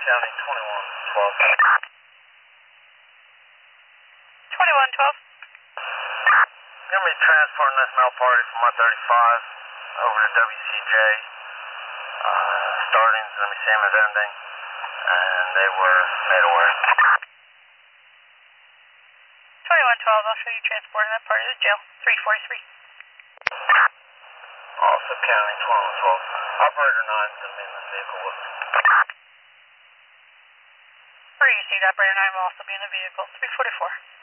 County 2112. 2112. Gonna be transporting this mail party from 135 over to WCJ. Starting's gonna be same as ending, and they were made aware. 2112, I'll show you transporting that party to jail. 343. Also County 2112. Operator 9 is gonna be in this vehicle with me. Received, Operator 9 will also be in the vehicle. 344.